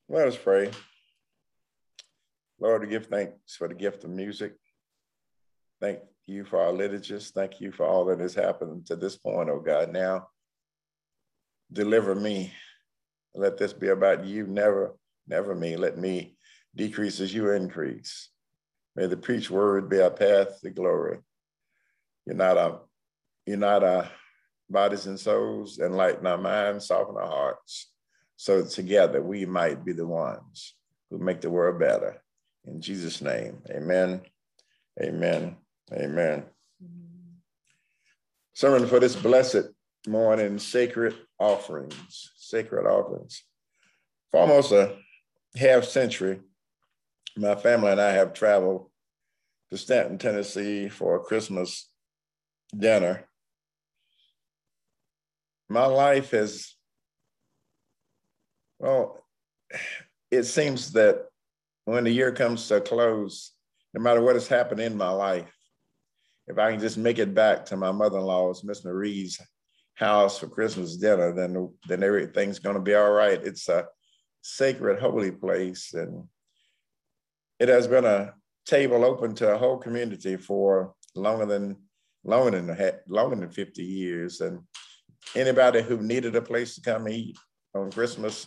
Let us pray. Lord, we give thanks for the gift of music. Thank you for our liturgists. Thank you for all that has happened to this point, oh God. Now, deliver me. Let this be about you, never me. Let me decrease as you increase. May the preached word be our path to glory. Unite our bodies and souls, enlighten our minds, soften our hearts, so that together we might be the ones who make the world better. In Jesus' name, amen, amen, amen. Sermon for this blessed morning, sacred offerings, sacred offerings. For almost a half century, my family and I have traveled to Stanton, Tennessee for a Christmas dinner. My life has, well, it seems that when the year comes to a close, no matter what has happened in my life, if I can just make it back to my mother-in-law's, Miss Marie's house for Christmas dinner, then everything's going to be all right. It's a sacred, holy place, and it has been a table open to a whole community for longer than 50 years. And anybody who needed a place to come eat on Christmas,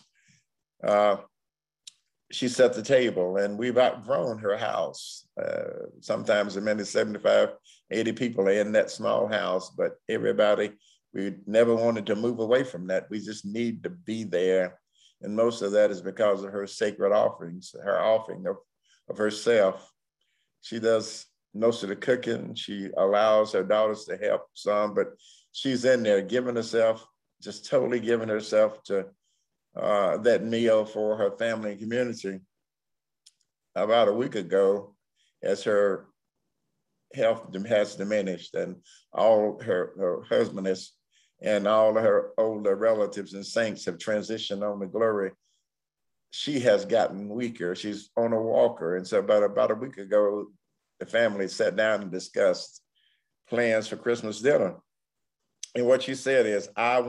she set the table, and we've outgrown her house. Sometimes as many as 75, 80 people are in that small house, but everybody, we never wanted to move away from that. We just need to be there. And most of that is because of her sacred offerings, her offering of herself. She does most of the cooking. She allows her daughters to help some, but she's in there giving herself, just totally giving herself to that meal for her family and community. About a week ago, as her health has diminished and all her husband and all of her older relatives and saints have transitioned on to glory, she has gotten weaker. She's on a walker. And so about a week ago, the family sat down and discussed plans for Christmas dinner. And what she said is, I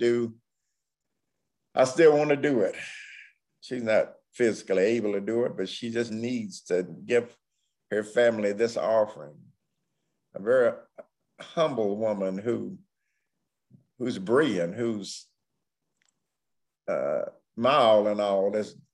still want to do it. She's not physically able to do it, but she just needs to give her family this offering. A very humble woman who's brilliant, who's my all in all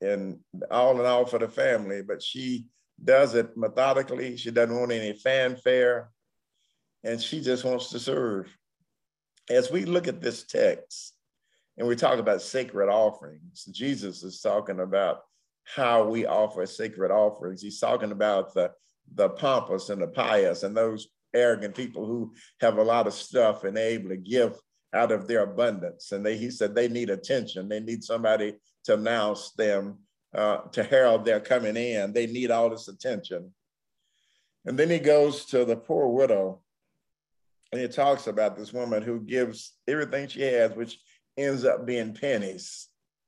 for the family, but she does it methodically. She doesn't want any fanfare, and she just wants to serve. As we look at this text, and we talk about sacred offerings, Jesus is talking about how we offer sacred offerings. He's talking about the pompous and the pious and those arrogant people who have a lot of stuff and they're able to give out of their abundance. And he said they need attention. They need somebody to announce them, to herald their coming in. They need all this attention. And then he goes to the poor widow, and he talks about this woman who gives everything she has, which ends up being pennies.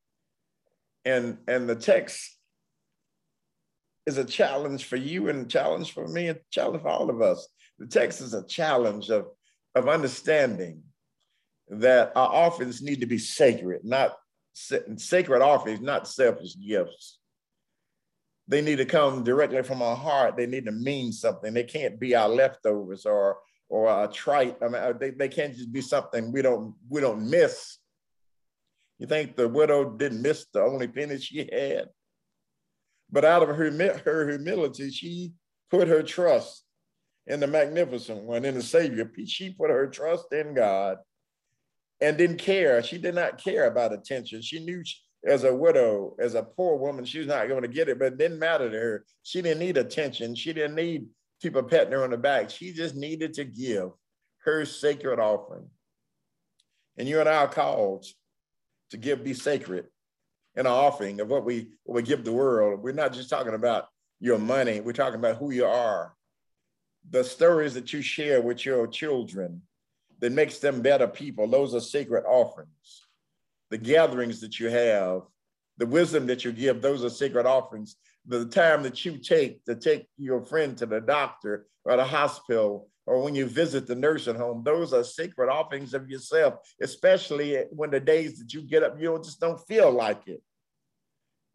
And the text is a challenge for you and a challenge for me and a challenge for all of us. The text is a challenge of understanding that our offerings need to be sacred, not sacred offerings, not selfish gifts. They need to come directly from our heart. They need to mean something. They can't be our leftovers or a trite. I mean, they can't just be something we don't miss. You think the widow didn't miss the only penny she had? But out of her humility, she put her trust in the magnificent one, in the Savior. She put her trust in God and didn't care. She did not care about attention. She knew as a widow, as a poor woman, she was not going to get it, but it didn't matter to her. She didn't need attention. She didn't need people patting her on the back. She just needed to give her sacred offering. And you and I are called to be sacred in our offering of what we give the world. We're not just talking about your money. We're talking about who you are. The stories that you share with your children that makes them better people, those are sacred offerings. The gatherings that you have, the wisdom that you give, those are sacred offerings. The time that you take to take your friend to the doctor or the hospital, or when you visit the nursing home, those are sacred offerings of yourself, especially when the days that you get up, you just don't feel like it.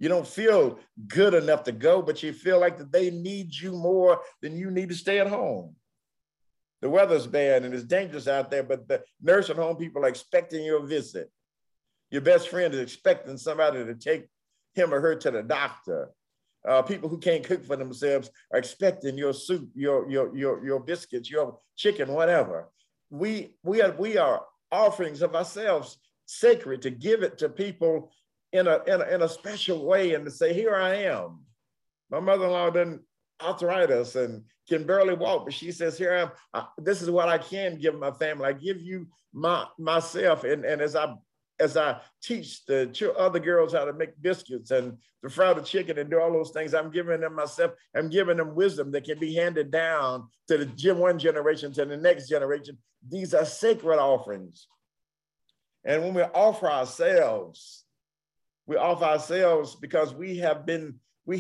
You don't feel good enough to go, but you feel like that they need you more than you need to stay at home. The weather's bad and it's dangerous out there, but the nursing home people are expecting your visit. Your best friend is expecting somebody to take him or her to the doctor. People who can't cook for themselves are expecting your soup, your biscuits, your chicken, whatever. We are offerings of ourselves, sacred, to give it to people in a special way and to say, here I am. My mother-in-law doesn't arthritis and can barely walk, but she says, here I am. This is what I can give my family. I give you myself. And as I teach the other girls how to make biscuits and to fry the chicken and do all those things, I'm giving them myself. I'm giving them wisdom that can be handed down to the one generation, to the next generation. These are sacred offerings. And when we offer ourselves because we have been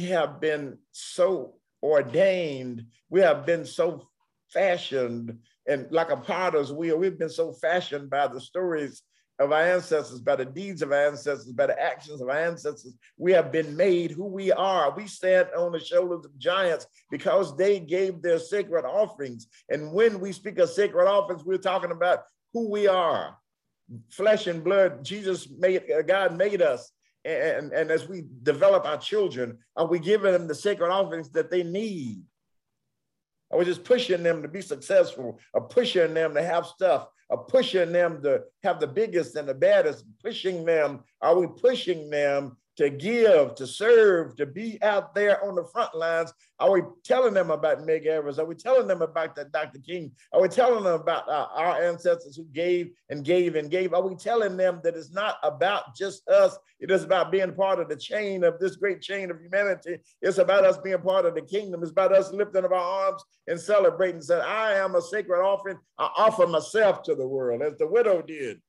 so ordained, we have been so fashioned, and like a potter's wheel, we've been so fashioned by the stories of our ancestors, by the deeds of our ancestors, by the actions of our ancestors. We have been made who we are. We stand on the shoulders of giants because they gave their sacred offerings. And when we speak of sacred offerings, we're talking about who we are. Flesh and blood, God made us. And as we develop our children, are we giving them the sacred offerings that they need? Are we just pushing them to be successful, or pushing them to have stuff, or pushing them to have the biggest and the baddest, are we pushing them to give, to serve, to be out there on the front lines? Are we telling them about Meg Evers? Are we telling them about that Dr. King? Are we telling them about our ancestors who gave and gave and gave? Are we telling them that it's not about just us? It is about being part of the chain of this great chain of humanity. It's about us being part of the kingdom. It's about us lifting up our arms and celebrating, saying, I am a sacred offering. I offer myself to the world, as the widow did.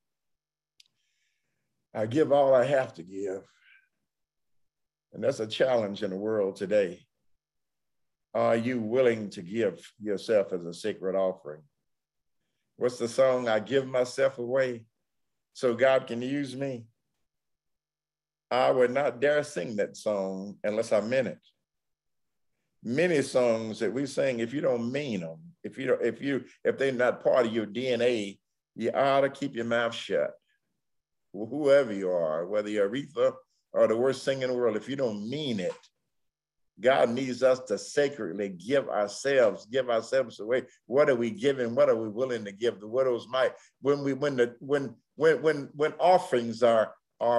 I give all I have to give. And that's a challenge in the world today. Are you willing to give yourself as a sacred offering? What's the song? I give myself away so God can use me. I would not dare sing that song unless I meant it. Many songs that we sing, if you don't mean them, if they're not part of your DNA, you ought to keep your mouth shut. Whoever you are, whether you're Aretha or the worst singer in the world, if you don't mean it, God needs us to sacredly give ourselves away. What are we giving? What are we willing to give? The widow's mite. When offerings are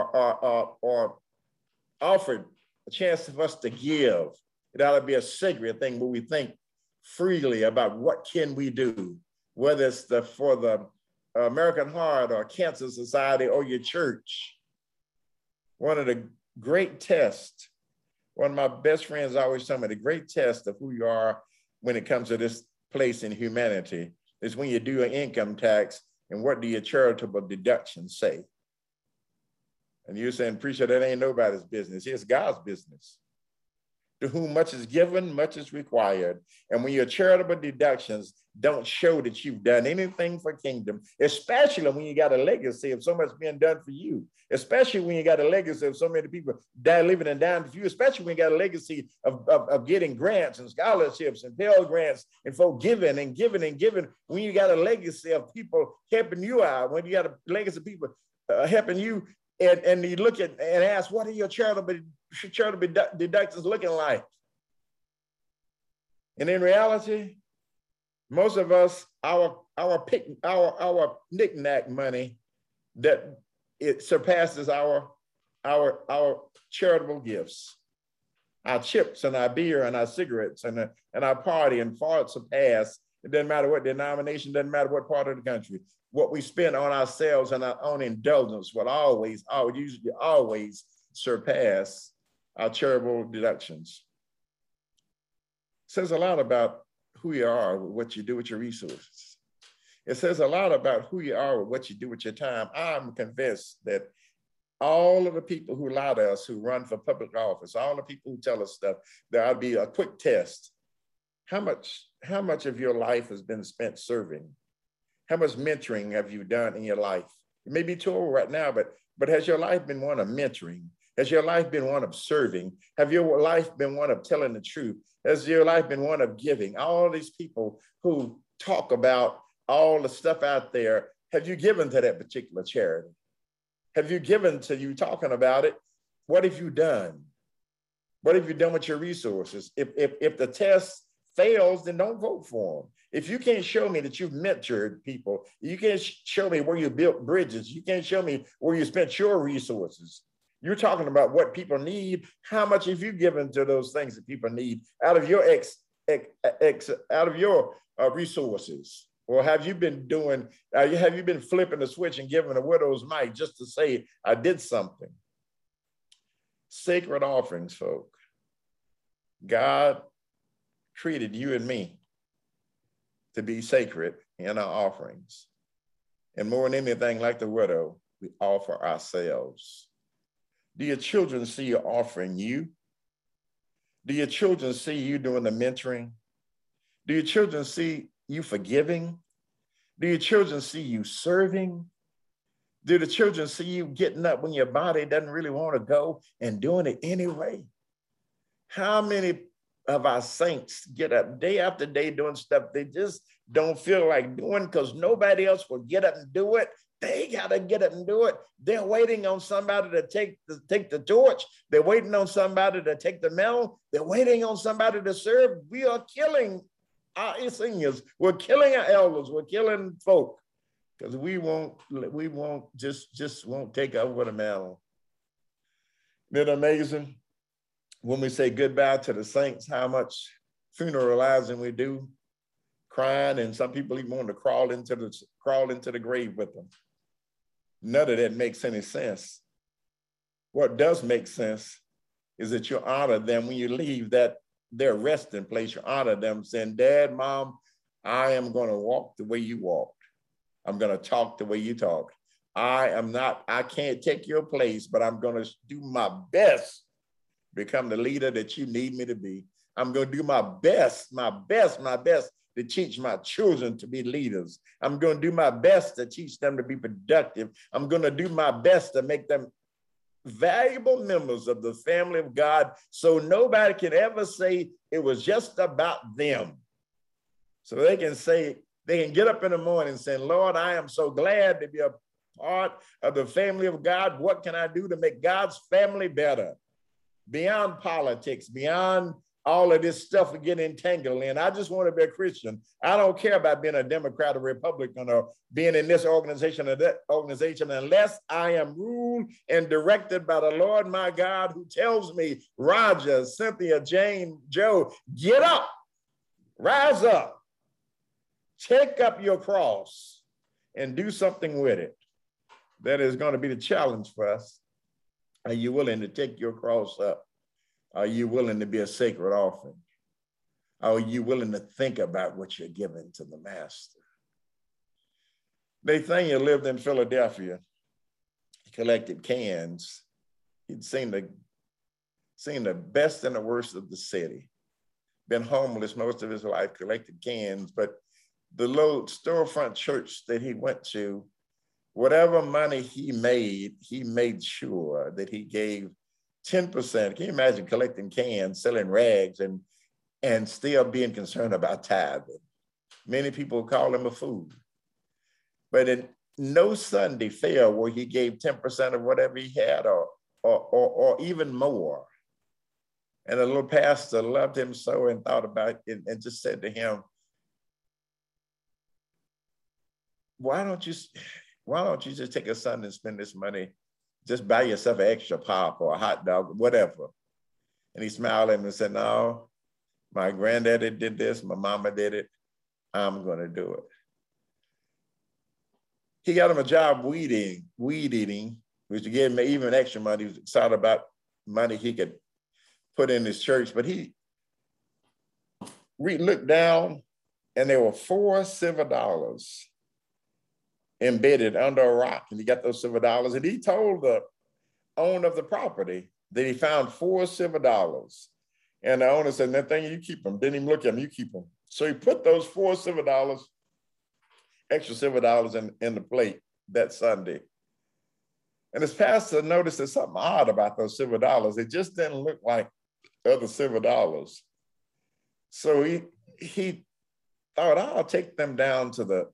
offered, a chance for us to give, it ought to be a sacred thing where we think freely about what can we do, whether it's for the American Heart or Cancer Society or your church. One of the great tests, one of my best friends always tell me, the great test of who you are when it comes to this place in humanity is when you do an income tax and what do your charitable deductions say? And you're saying, preacher, that ain't nobody's business. It's God's business. To whom much is given, much is required. And when your charitable deductions don't show that you've done anything for kingdom, especially when you got a legacy of so much being done for you, especially when you got a legacy of so many people living and dying for you, especially when you got a legacy of getting grants and scholarships and Pell Grants and for giving and giving and giving, when you got a legacy of people helping you out, when you got a legacy of people helping you, and you look at and ask, what are your charitable deductions looking like? And in reality, most of us, our knick-knack money, that it surpasses our charitable gifts. Our chips and our beer and our cigarettes and our party and far surpass. It doesn't matter what denomination, doesn't matter what part of the country. What we spend on ourselves and our own indulgence will usually always surpass our charitable deductions. It says a lot about who you are, what you do with your resources. It says a lot about who you are, what you do with your time. I'm convinced that all of the people who lie to us, who run for public office, all the people who tell us stuff, there ought to be a quick test. How much of your life has been spent serving? How much mentoring have you done in your life? You may be too old right now, but has your life been one of mentoring? Has your life been one of serving? Have your life been one of telling the truth? Has your life been one of giving? All these people who talk about all the stuff out there, have you given to that particular charity? Have you given to you talking about it? What have you done? What have you done with your resources? If the test fails, then don't vote for them. If you can't show me that you've mentored people, you can't show me where you built bridges, you can't show me where you spent your resources. You're talking about what people need. How much have you given to those things that people need out of your resources? Or have you been doing? Have you been flipping the switch and giving a widow's mite just to say I did something? Sacred offerings, folk. God treated you and me to be sacred in our offerings. And more than anything, like the widow, we offer ourselves. Do your children see you offering you? Do your children see you doing the mentoring? Do your children see you forgiving? Do your children see you serving? Do the children see you getting up when your body doesn't really want to go and doing it anyway? How many of our saints get up day after day doing stuff they just don't feel like doing because nobody else will get up and do it? They got to get up and do it. They're waiting on somebody to take the torch. They're waiting on somebody to take the mantle. They're waiting on somebody to serve. We are killing our seniors. We're killing our elders. We're killing folk because we won't just won't take over the mantle. Isn't it amazing when we say goodbye to the saints, how much funeralizing we do, crying, and some people even want to crawl into the grave with them. None of that makes any sense. What does make sense is that you honor them when you leave their resting place. You honor them saying, Dad, Mom, I am going to walk the way you walked. I'm going to talk the way you talked. I can't take your place, but I'm going to do my best to become the leader that you need me to be. I'm going to do my best to teach my children to be leaders. I'm going to do my best to teach them to be productive. I'm going to do my best to make them valuable members of the family of God so nobody can ever say it was just about them. So they can get up in the morning saying, Lord, I am so glad to be a part of the family of God. What can I do to make God's family better? Beyond politics, beyond all of this stuff we get entangled in. I just want to be a Christian. I don't care about being a Democrat or Republican or being in this organization or that organization unless I am ruled and directed by the Lord my God who tells me, Roger, Cynthia, Jane, Joe, get up, rise up, take up your cross and do something with it. That is going to be the challenge for us. Are you willing to take your cross up? Are you willing to be a sacred offering? Are you willing to think about what you're giving to the master? Nathaniel lived in Philadelphia. He collected cans. He'd seen the best and the worst of the city. Been homeless most of his life, collected cans, but the little storefront church that he went to, whatever money he made sure that he gave 10%. Can you imagine collecting cans, selling rags, and still being concerned about tithing? Many people call him a fool. But in no Sunday failed where he gave 10% of whatever he had or even more. And the little pastor loved him so and thought about it and just said to him, why don't you just take a Sunday and spend this money? Just buy yourself an extra pop or a hot dog, whatever. And he smiled at him and said, no, my granddaddy did this, my mama did it, I'm gonna do it. He got him a job weed eating, which gave him even extra money. He was excited about money he could put in his church, but we looked down and there were 4 silver dollars embedded under a rock, and he got those silver dollars, and he told the owner of the property that he found 4 silver dollars. And the owner said, Nathaniel, you keep them. Didn't even look at him, you keep them. So he put those 4 silver dollars, extra silver dollars in the plate that Sunday. And his pastor noticed there's something odd about those silver dollars. It just didn't look like other silver dollars. So he thought, I'll take them downtown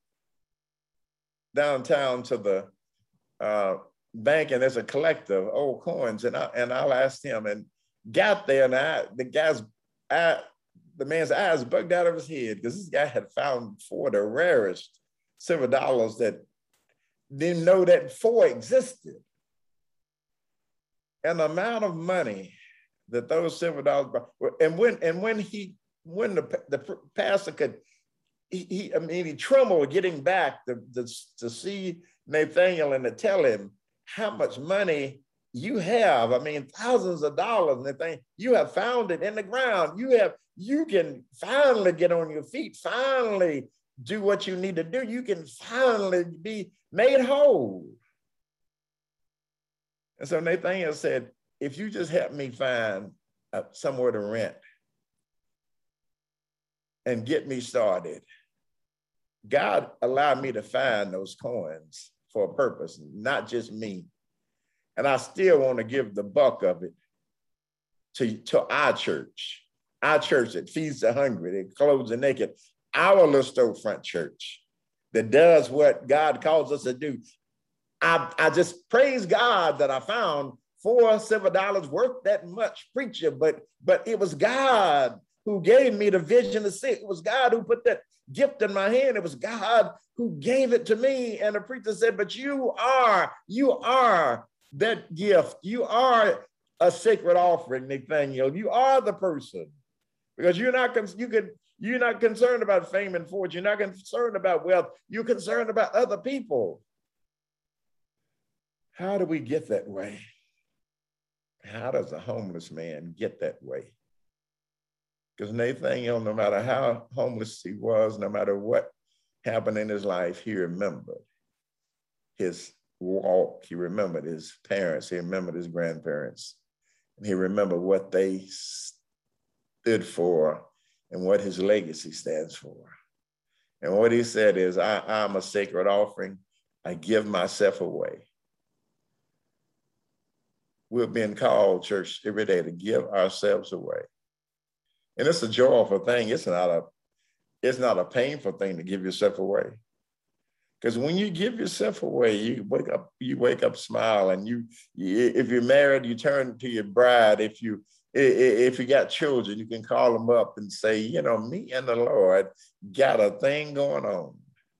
to the bank, and there's a collector of old coins, and I'll ask him. And got there, and the man's eyes bugged out of his head, because this guy had found 4 of the rarest silver dollars that didn't know that 4 existed. And the amount of money that those silver dollars brought, and when the pastor could, he trembled getting back to see Nathaniel and to tell him how much money you have. I mean, thousands of dollars, Nathaniel. You have found it in the ground. You can finally get on your feet, finally do what you need to do. You can finally be made whole. And so Nathaniel said, if you just help me find somewhere to rent and get me started, God allowed me to find those coins for a purpose, not just me. And I still want to give the bulk of it to our church that feeds the hungry, that clothes the naked, our little storefront church that does what God calls us to do. I just praise God that I found 4 silver dollars worth that much, preacher, but it was God who gave me the vision to see. It was God who put that gift in my hand. It was God who gave it to me. And the preacher said, but you are that gift. You are a sacred offering, Nathaniel. You are the person, because you're not concerned about fame and fortune. You're not concerned about wealth. You're concerned about other people. How do we get that way? How does a homeless man get that way? Because Nathaniel, no matter how homeless he was, no matter what happened in his life, he remembered his walk. He remembered his parents. He remembered his grandparents. And he remembered what they stood for and what his legacy stands for. And what he said is, I'm a sacred offering. I give myself away. We're being called, church, every day to give ourselves away. And it's a joyful thing. It's not a painful thing to give yourself away. Because when you give yourself away, you wake up smile, and if you're married, you turn to your bride. If you got children, you can call them up and say, me and the Lord got a thing going on.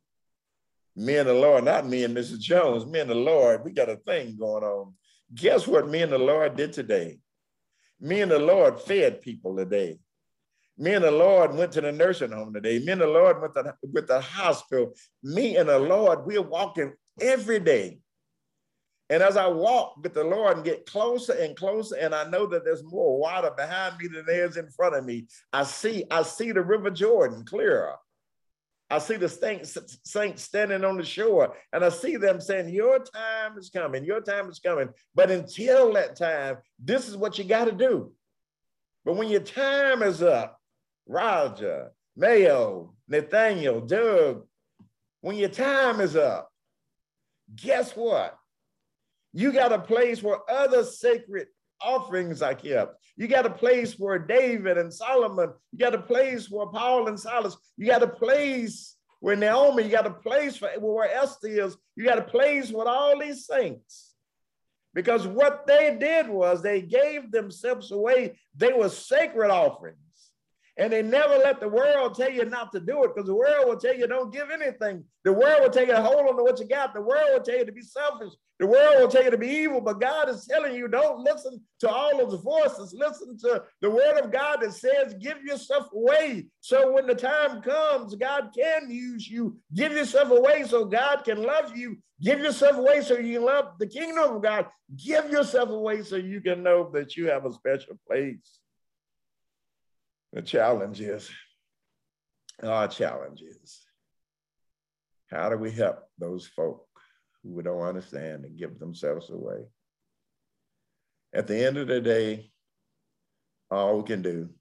Me and the Lord, not me and Mrs. Jones, me and the Lord, we got a thing going on. Guess what me and the Lord did today? Me and the Lord fed people today. Me and the Lord went to the nursing home today. Me and the Lord went to the hospital. Me and the Lord, we're walking every day. And as I walk with the Lord and get closer and closer, and I know that there's more water behind me than there is in front of me, I see the River Jordan clearer. I see the saints standing on the shore, and I see them saying, your time is coming, your time is coming. But until that time, this is what you got to do. But when your time is up, Roger, Mayo, Nathaniel, Doug, when your time is up, guess what? You got a place where other sacred offerings are kept. You got a place where David and Solomon, you got a place where Paul and Silas, you got a place where Naomi, you got a place where Esther is, you got a place with all these saints. Because what they did was they gave themselves away. They were sacred offerings. And they never let the world tell you not to do it, because the world will tell you don't give anything. The world will tell you to hold on to what you got. The world will tell you to be selfish. The world will tell you to be evil. But God is telling you, don't listen to all those voices. Listen to the word of God that says, give yourself away. So when the time comes, God can use you. Give yourself away so God can love you. Give yourself away so you can love the kingdom of God. Give yourself away so you can know that you have a special place. The challenge is, our challenge is, how do we help those folk who don't understand and give themselves away? At the end of the day, all we can do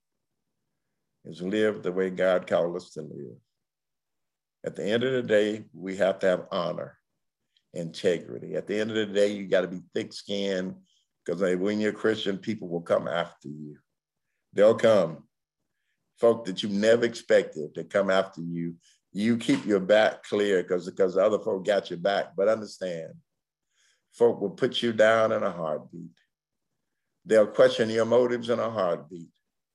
is live the way God called us to live. At the end of the day, we have to have honor integrity. At the end of the day, you got to be thick-skinned, because when you're a Christian, people will come after you. They'll come. Folk that you never expected to come after you. You keep your back clear because the other folk got your back. But understand, folk will put you down in a heartbeat. They'll question your motives in a heartbeat.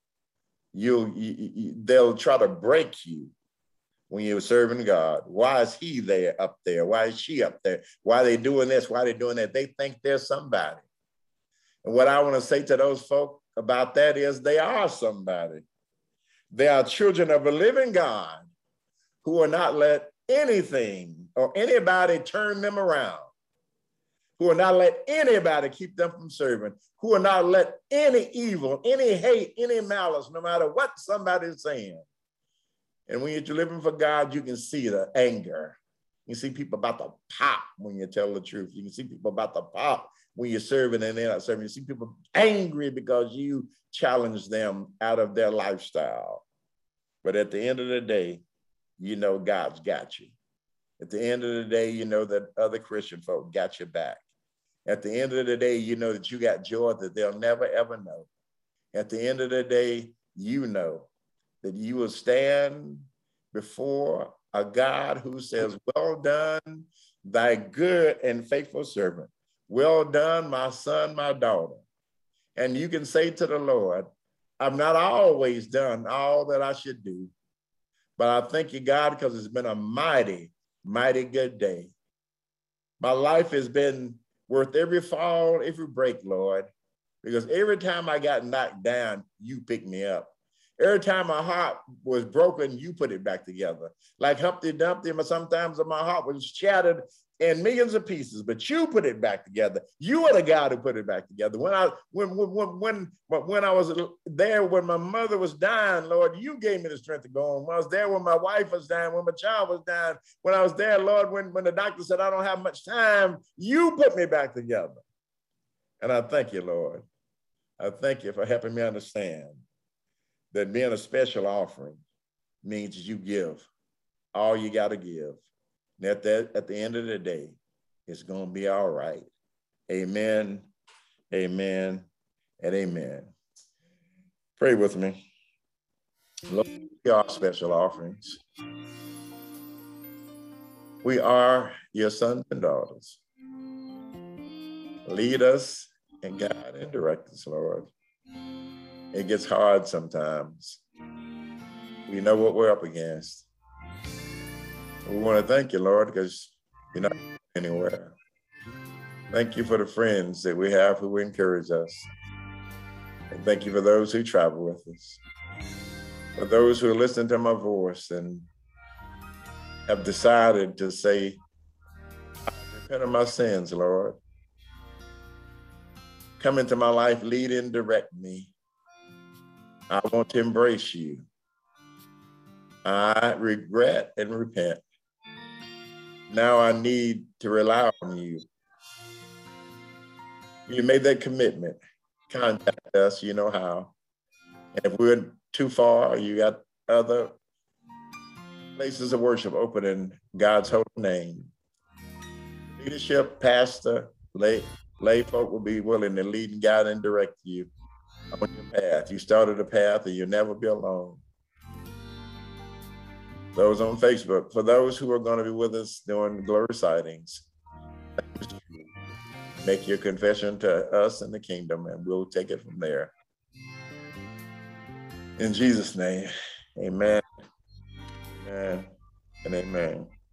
They'll try to break you when you're serving God. Why is he there up there? Why is she up there? Why are they doing this? Why are they doing that? They think they're somebody. And what I want to say to those folk about that is they are somebody. They are children of a living God who will not let anything or anybody turn them around, who will not let anybody keep them from serving, who will not let any evil, any hate, any malice, no matter what somebody is saying. And when you're living for God, you can see the anger. You can see people about to pop when you tell the truth. You can see people about to pop when you're serving and they're not serving. You see people angry because you challenge them out of their lifestyle. But at the end of the day, you know God's got you. At the end of the day, you know that other Christian folk got your back. At the end of the day, you know that you got joy that they'll never, ever know. At the end of the day, you know that you will stand before a God who says, well done, thy good and faithful servant. Well done, my son, my daughter. And you can say to the Lord, I've not always done all that I should do, but I thank you, God, because it's been a mighty, mighty good day. My life has been worth every fall, every break, Lord, because every time I got knocked down, you picked me up. Every time my heart was broken, you put it back together. Like Humpty Dumpty, sometimes my heart was shattered in millions of pieces, but you put it back together. You are the God who put it back together. When I was there, when my mother was dying, Lord, you gave me the strength to go on. When I was there, when my wife was dying, when my child was dying, when I was there, Lord, when the doctor said I don't have much time, you put me back together. And I thank you, Lord. I thank you for helping me understand that being a special offering means you give all you got to give. And at the end of the day, it's going to be all right. Amen, amen, and amen. Pray with me. Lord, we are special offerings. We are your sons and daughters. Lead us and guide and direct us, Lord. It gets hard sometimes. We know what we're up against. We want to thank you, Lord, because you're not going anywhere. Thank you for the friends that we have who encourage us. And thank you for those who travel with us. For those who are listening to my voice and have decided to say, I repent of my sins, Lord. Come into my life, lead and direct me. I want to embrace you. I regret and repent. Now I need to rely on you. You made that commitment. Contact us, you know how. And if we're too far, you got other places of worship open in God's holy name. Leadership, pastor, lay folk will be willing to lead and guide and direct you on your path. You started a path and you'll never be alone. Those on Facebook, for those who are going to be with us during glory sightings, make your confession to us in the kingdom and we'll take it from there. In Jesus' name, amen, amen, and amen.